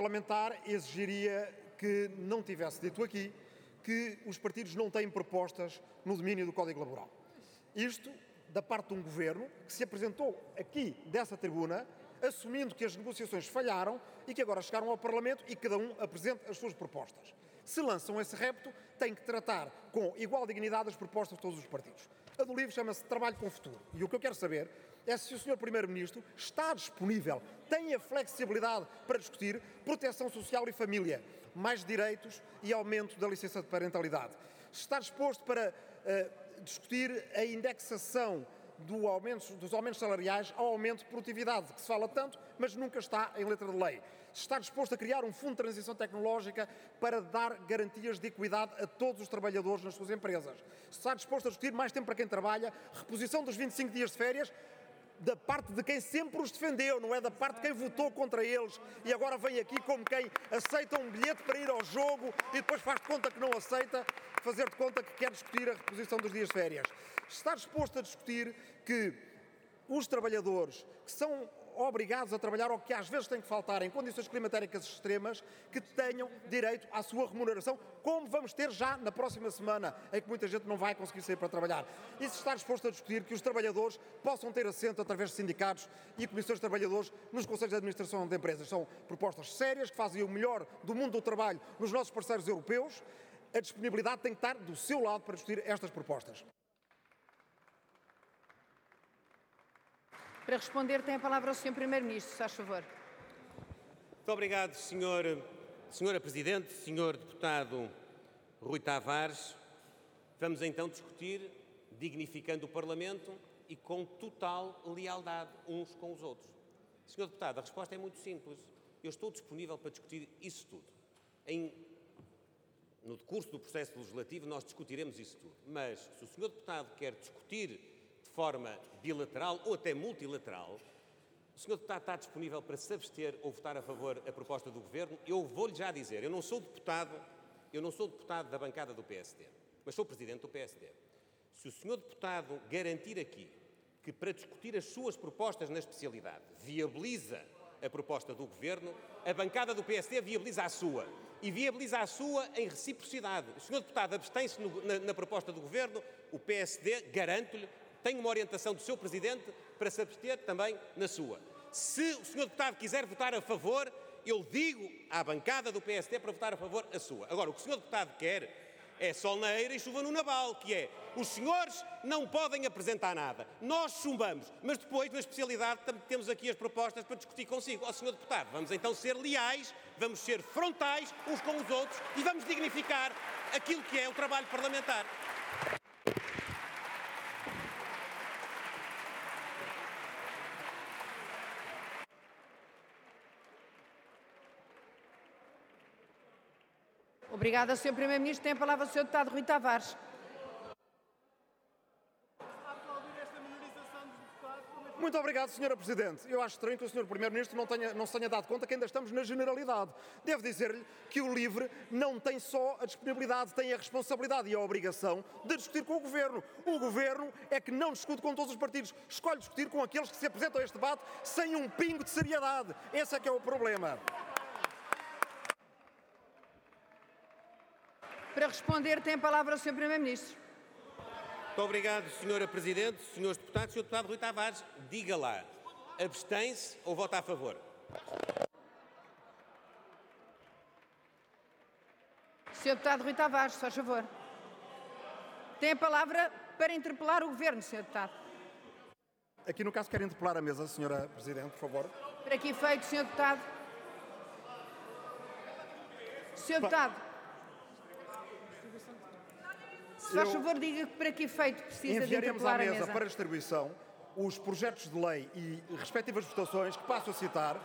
parlamentar exigiria que não tivesse dito aqui que os partidos não têm propostas no domínio do Código Laboral. Isto da parte de um governo que se apresentou aqui dessa tribuna assumindo que as negociações falharam e que agora chegaram ao Parlamento e cada um apresenta as suas propostas. Se lançam esse repto, têm que tratar com igual dignidade as propostas de todos os partidos. A do LIVRE chama-se Trabalho com Futuro. E o que eu quero saber é se o Sr. Primeiro-Ministro está disponível, tem a flexibilidade para discutir proteção social e família, mais direitos e aumento da licença de parentalidade. Se está disposto para discutir a indexação dos aumentos salariais ao aumento de produtividade, que se fala tanto, mas nunca está em letra de lei. Se está disposto a criar um fundo de transição tecnológica para dar garantias de equidade a todos os trabalhadores nas suas empresas. Se está disposto a discutir mais tempo para quem trabalha, reposição dos 25 dias de férias, da parte de quem sempre os defendeu, não é da parte de quem votou contra eles e agora vem aqui como quem aceita um bilhete para ir ao jogo e depois faz de conta que não aceita, fazer de conta que quer discutir a reposição dos dias de férias. Está disposto a discutir que os trabalhadores que são obrigados a trabalhar ou que às vezes têm que faltar em condições climatéricas extremas, que tenham direito à sua remuneração, como vamos ter já na próxima semana, em que muita gente não vai conseguir sair para trabalhar. E se está disposto a discutir que os trabalhadores possam ter assento através de sindicatos e comissões de trabalhadores nos conselhos de administração de empresas. São propostas sérias que fazem o melhor do mundo do trabalho nos nossos parceiros europeus. A disponibilidade tem que estar do seu lado para discutir estas propostas. Para responder, tem a palavra o Sr. Primeiro-Ministro, se faz favor. Muito obrigado, Senhora Presidente, Sr. Deputado Rui Tavares. Vamos então discutir dignificando o Parlamento e com total lealdade uns com os outros. Sr. Deputado, a resposta é muito simples. Eu estou disponível para discutir isso tudo. No decurso do processo legislativo nós discutiremos isso tudo. Mas se o Sr. Deputado quer discutir de forma bilateral ou até multilateral, o Sr. Deputado está disponível para se abster ou votar a favor da proposta do Governo? Eu vou-lhe já dizer, eu não sou deputado da bancada do PSD, mas sou Presidente do PSD. Se o Sr. Deputado garantir aqui que para discutir as suas propostas na especialidade viabiliza a proposta do Governo, a bancada do PSD viabiliza a sua. E viabiliza a sua em reciprocidade. O Sr. Deputado abstém-se na proposta do Governo, o PSD, garanto-lhe, tem uma orientação do seu Presidente para se abster também na sua. Se o Sr. Deputado quiser votar a favor, eu digo à bancada do PSD para votar a favor a sua. Agora, o que o Sr. Deputado quer é sol na eira e chuva no naval, que é, os senhores não podem apresentar nada, nós chumbamos, mas depois, na especialidade, temos aqui as propostas para discutir consigo. Ó, Sr. Deputado, vamos então ser leais, vamos ser frontais uns com os outros e vamos dignificar aquilo que é o trabalho parlamentar. Obrigada, Sr. Primeiro-Ministro. Tem a palavra o Sr. Deputado Rui Tavares. Muito obrigado, Sra. Presidente. Eu acho estranho que o Sr. Primeiro-Ministro não se tenha dado conta que ainda estamos na generalidade. Devo dizer-lhe que o LIVRE não tem só a disponibilidade, tem a responsabilidade e a obrigação de discutir com o Governo. O Governo é que não discute com todos os partidos. Escolhe discutir com aqueles que se apresentam a este debate sem um pingo de seriedade. Esse é que é o problema. Para responder, tem a palavra o Sr. Primeiro-Ministro. Muito obrigado, Sra. Presidente, Srs. Deputados. Sr. Deputado Rui Tavares, diga lá, abstém-se ou vota a favor? Sr. Deputado Rui Tavares, se faz favor. Tem a palavra para interpelar o Governo, Sr. Deputado. Aqui no caso quero interpelar a mesa, Sra. Presidente, por favor. Para que efeito, Sr. Deputado? Sr. Deputado. Se faz favor, diga para que efeito precisa de interpelar a mesa. Enviaremos à mesa para distribuição os projetos de lei e respectivas votações que passo a citar.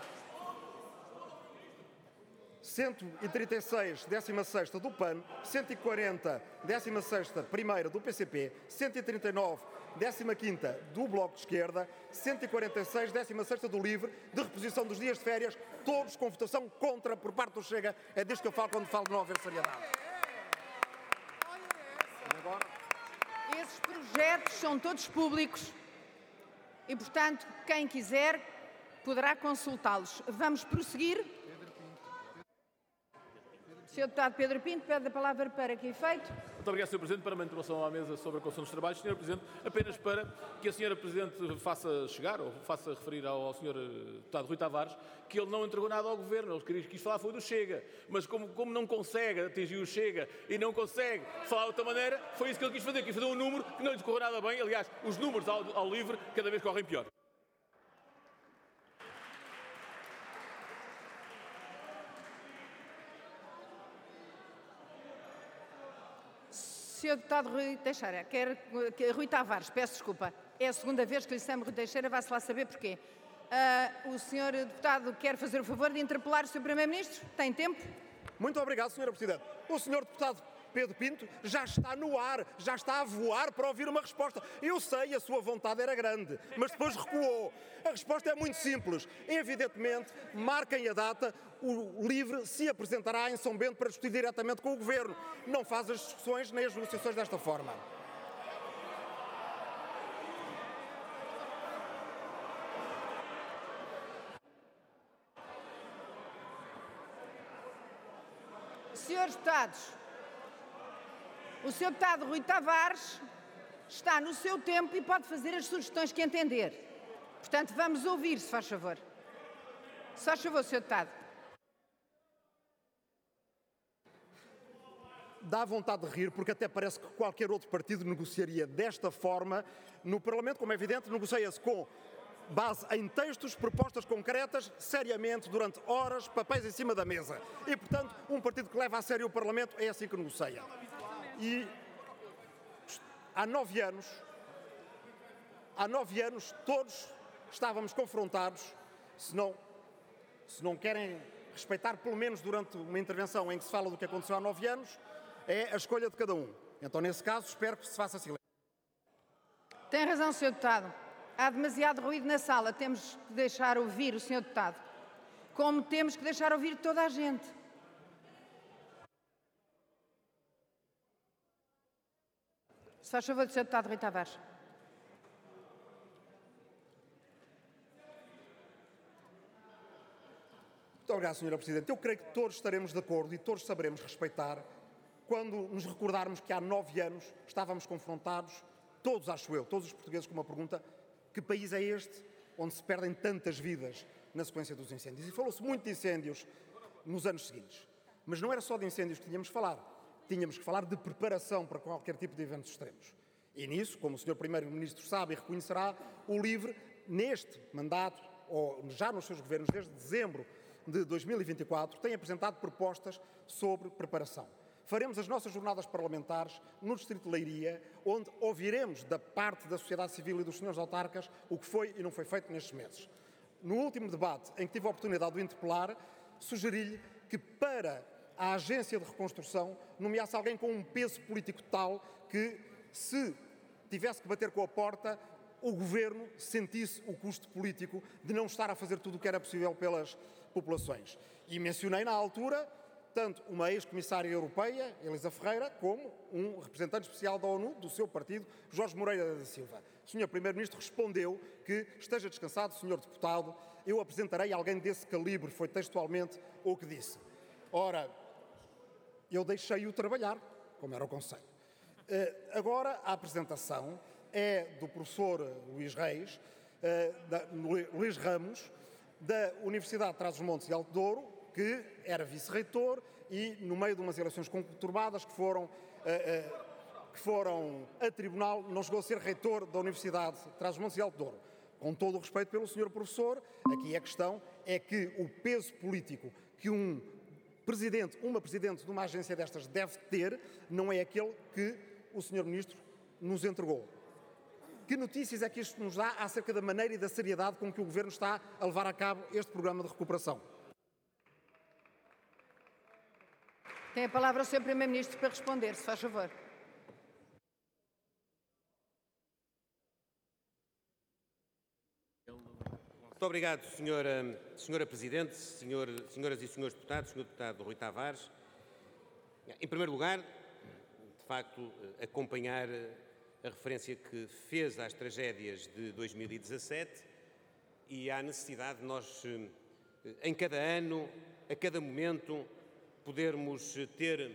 136, 16ª do PAN, 140, 16ª, primeira do PCP, 139, 15ª do Bloco de Esquerda, 146, 16ª do LIVRE, de reposição dos dias de férias, todos com votação contra por parte do Chega. É disto que eu falo quando falo de não haver seriedade. Esses projetos são todos públicos e, portanto, quem quiser poderá consultá-los. Vamos prosseguir. Sr. Deputado Pedro Pinto pede a palavra para que efeito? Muito obrigado, Sr. Presidente. Para uma intervenção à mesa sobre a Constituição dos Trabalhos, Sr. Presidente, apenas para que a Sra. Presidente faça chegar, ou faça referir ao Sr. Deputado Rui Tavares, que ele não entregou nada ao Governo. Ele quis falar foi do Chega. Mas como não consegue atingir o Chega e não consegue falar de outra maneira, foi isso que ele quis fazer. Quis fazer um número que não lhe correu nada bem. Aliás, os números ao LIVRE cada vez correm pior. Sr. Deputado Rui Teixeira, Rui Tavares, peço desculpa, é a segunda vez que lhe chamo Rui Teixeira, vai-se lá saber porquê. O Sr. Deputado quer fazer o favor de interpelar o Sr. Primeiro-Ministro? Tem tempo? Muito obrigado, Sra. Presidente. O Sr. Deputado Pedro Pinto já está no ar, já está a voar para ouvir uma resposta. Eu sei, a sua vontade era grande, mas depois recuou. A resposta é muito simples. Evidentemente, marquem a data, o LIVRE se apresentará em São Bento para discutir diretamente com o Governo. Não faz as discussões nem as negociações desta forma. Senhores deputados, o Sr. Deputado Rui Tavares está no seu tempo e pode fazer as sugestões que entender. Portanto, vamos ouvir, se faz favor. Se faz favor, Sr. Deputado. Dá vontade de rir, porque até parece que qualquer outro partido negociaria desta forma no Parlamento. Como é evidente, negocia-se com base em textos, propostas concretas, seriamente, durante horas, papéis em cima da mesa. E, portanto, um partido que leva a sério o Parlamento é assim que negocia. E há 9 anos, todos estávamos confrontados, se não querem respeitar, pelo menos durante uma intervenção em que se fala do que aconteceu há 9 anos, é a escolha de cada um. Então, nesse caso, espero que se faça silêncio. Tem razão, Sr. Deputado. Há demasiado ruído na sala. Temos que deixar ouvir o Sr. Deputado. Como temos que deixar ouvir toda a gente. Se faz favor do Sr. Deputado Rui Tavares. Muito obrigado, Sra. Presidente. Eu creio que todos estaremos de acordo e todos saberemos respeitar quando nos recordarmos que há 9 anos estávamos confrontados, todos, acho eu, todos os portugueses, com uma pergunta: que país é este onde se perdem tantas vidas na sequência dos incêndios? E falou-se muito de incêndios nos anos seguintes. Mas não era só de incêndios que tínhamos que falar. Tínhamos que falar de preparação para qualquer tipo de eventos extremos. E nisso, como o Sr. Primeiro-Ministro sabe e reconhecerá, o LIVRE, neste mandato, ou já nos seus governos, desde dezembro de 2024, tem apresentado propostas sobre preparação. Faremos as nossas jornadas parlamentares no Distrito de Leiria, onde ouviremos da parte da sociedade civil e dos senhores autarcas o que foi e não foi feito nestes meses. No último debate, em que tive a oportunidade de o interpelar, sugeri-lhe que para a agência de reconstrução nomeasse alguém com um peso político tal que, se tivesse que bater com a porta, o Governo sentisse o custo político de não estar a fazer tudo o que era possível pelas populações. E mencionei na altura tanto uma ex-comissária europeia, Elisa Ferreira, como um representante especial da ONU, do seu partido, Jorge Moreira da Silva. O Sr. Primeiro-Ministro respondeu que esteja descansado, Sr. Deputado, eu apresentarei alguém desse calibre, foi textualmente o que disse. Ora, eu deixei-o trabalhar, como era o Conselho. Agora, a apresentação é do professor Luís Ramos, da Universidade de Trás-os-Montes e Alto Douro, que era vice-reitor e, no meio de umas eleições conturbadas que foram a tribunal, não chegou a ser reitor da Universidade de Trás-os-Montes e Alto Douro. Com todo o respeito pelo senhor professor, aqui a questão é que o peso político que uma presidente de uma agência destas deve ter não é aquele que o senhor ministro nos entregou. Que notícias é que isto nos dá acerca da maneira e da seriedade com que o Governo está a levar a cabo este programa de recuperação? Tem a palavra o Sr. Primeiro-Ministro para responder, se faz favor. Muito obrigado, Senhora Presidente, senhoras e senhores deputados, Sr. Deputado Rui Tavares. Em primeiro lugar, de facto, acompanhar a referência que fez às tragédias de 2017 e à necessidade de nós, em cada ano, a cada momento, podermos ter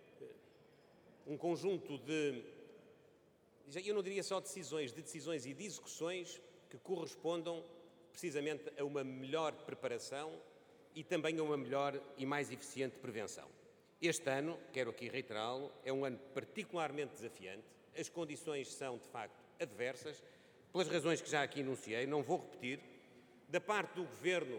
um conjunto de, eu não diria só de decisões e de execuções que correspondam precisamente a uma melhor preparação e também a uma melhor e mais eficiente prevenção. Este ano, quero aqui reiterá-lo, é um ano particularmente desafiante. As condições são, de facto, adversas, pelas razões que já aqui enunciei, não vou repetir. Da parte do Governo,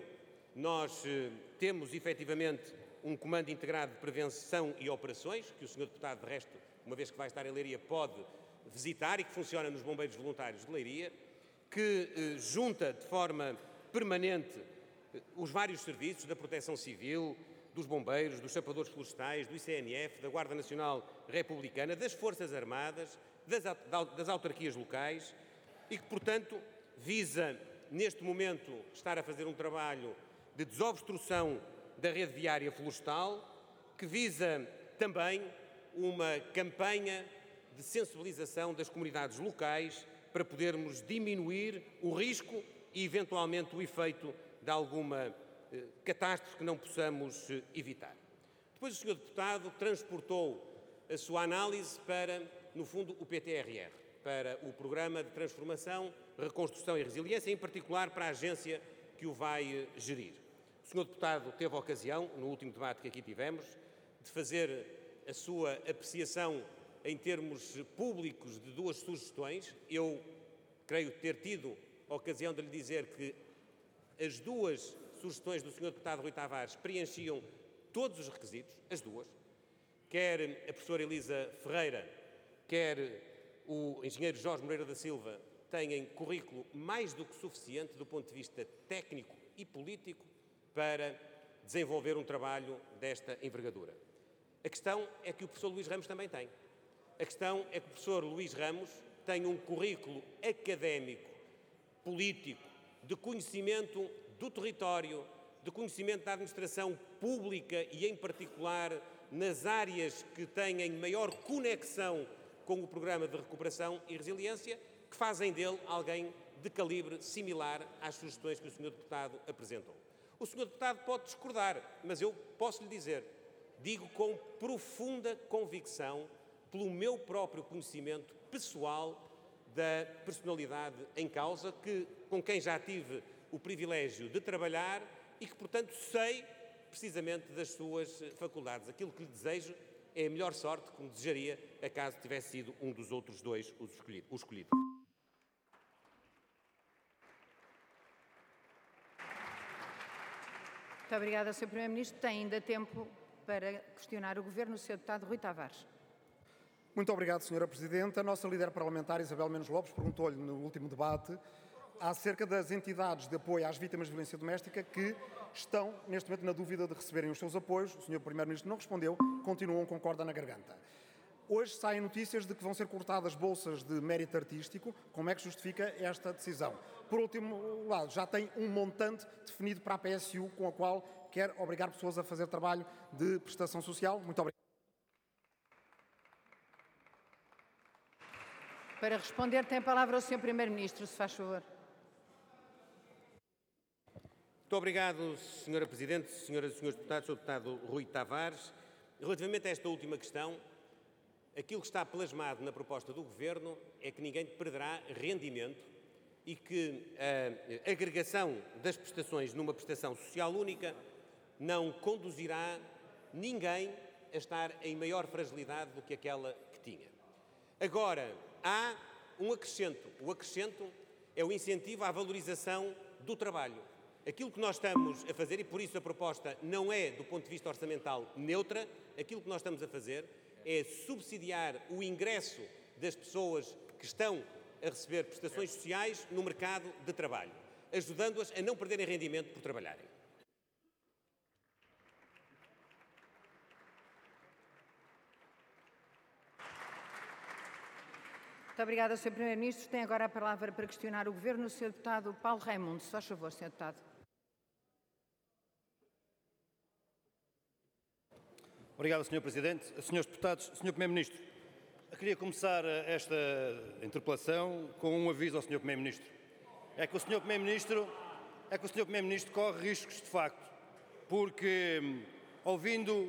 nós temos, efetivamente, um comando integrado de prevenção e operações, que o Sr. Deputado, de resto, uma vez que vai estar em Leiria, pode visitar e que funciona nos Bombeiros Voluntários de Leiria, que junta de forma permanente os vários serviços da Proteção Civil, dos Bombeiros, dos Sapadores Florestais, do ICNF, da Guarda Nacional Republicana, das Forças Armadas, das autarquias locais e que, portanto, visa, neste momento, estar a fazer um trabalho de desobstrução da rede viária florestal, que visa também uma campanha de sensibilização das comunidades locais para podermos diminuir o risco e, eventualmente, o efeito de alguma catástrofe que não possamos evitar. Depois o Sr. Deputado transportou a sua análise para, no fundo, o PTRR, para o Programa de Transformação, Reconstrução e Resiliência, em particular para a agência que o vai gerir. O Sr. Deputado teve a ocasião, no último debate que aqui tivemos, de fazer a sua apreciação em termos públicos de duas sugestões. Eu creio ter tido a ocasião de lhe dizer que as duas sugestões do Sr. Deputado Rui Tavares preenchiam todos os requisitos, as duas, quer a professora Elisa Ferreira, quer o engenheiro Jorge Moreira da Silva, têm currículo mais do que suficiente do ponto de vista técnico e político para desenvolver um trabalho desta envergadura. A questão é que o professor Luís Ramos também tem. A questão é que o professor Luís Ramos tem um currículo académico, político, de conhecimento do território, de conhecimento da administração pública e, em particular, nas áreas que têm maior conexão com o Programa de Recuperação e Resiliência, que fazem dele alguém de calibre similar às sugestões que o Sr. Deputado apresentou. O Sr. Deputado pode discordar, mas eu posso lhe dizer, digo com profunda convicção, pelo meu próprio conhecimento pessoal da personalidade em causa, com quem já tive o privilégio de trabalhar e que, portanto, sei precisamente das suas faculdades. Aquilo que lhe desejo é a melhor sorte, como desejaria, acaso tivesse sido um dos outros dois o escolhido. Muito obrigada, Sr. Primeiro-Ministro. Tem ainda tempo para questionar o Governo, o Sr. Deputado Rui Tavares. Muito obrigado, Sra. Presidente. A nossa líder parlamentar, Isabel Menos Lopes, perguntou-lhe no último debate acerca das entidades de apoio às vítimas de violência doméstica que estão, neste momento, na dúvida de receberem os seus apoios. O Sr. Primeiro-Ministro não respondeu, continuam com corda na garganta. Hoje saem notícias de que vão ser cortadas bolsas de mérito artístico. Como é que justifica esta decisão? Por último lado, já tem um montante definido para a PSU com a qual quer obrigar pessoas a fazer trabalho de prestação social. Muito obrigado. Para responder, tem a palavra o Sr. Primeiro-Ministro, se faz favor. Muito obrigado, Sra. Presidente, Senhoras e Senhores Deputados, Sr. Deputado Rui Tavares. Relativamente a esta última questão, aquilo que está plasmado na proposta do Governo é que ninguém perderá rendimento e que a agregação das prestações numa prestação social única não conduzirá ninguém a estar em maior fragilidade do que aquela que tinha. Agora, há um acrescento. O acrescento é o incentivo à valorização do trabalho. Aquilo que nós estamos a fazer, e por isso a proposta não é, do ponto de vista orçamental, neutra, aquilo que nós estamos a fazer é subsidiar o ingresso das pessoas que estão a receber prestações sociais no mercado de trabalho, ajudando-as a não perderem rendimento por trabalharem. Muito obrigada, Sr. Primeiro-Ministro. Tem agora a palavra para questionar o Governo o Sr. Deputado Paulo Raimundo. Se faz favor, Sr. Deputado. Obrigado, Sr. Presidente. Senhores Deputados, Sr. Primeiro-Ministro, queria começar esta interpelação com um aviso ao Sr. Primeiro-Ministro. É que o Sr. Primeiro-Ministro corre riscos, de facto, porque, ouvindo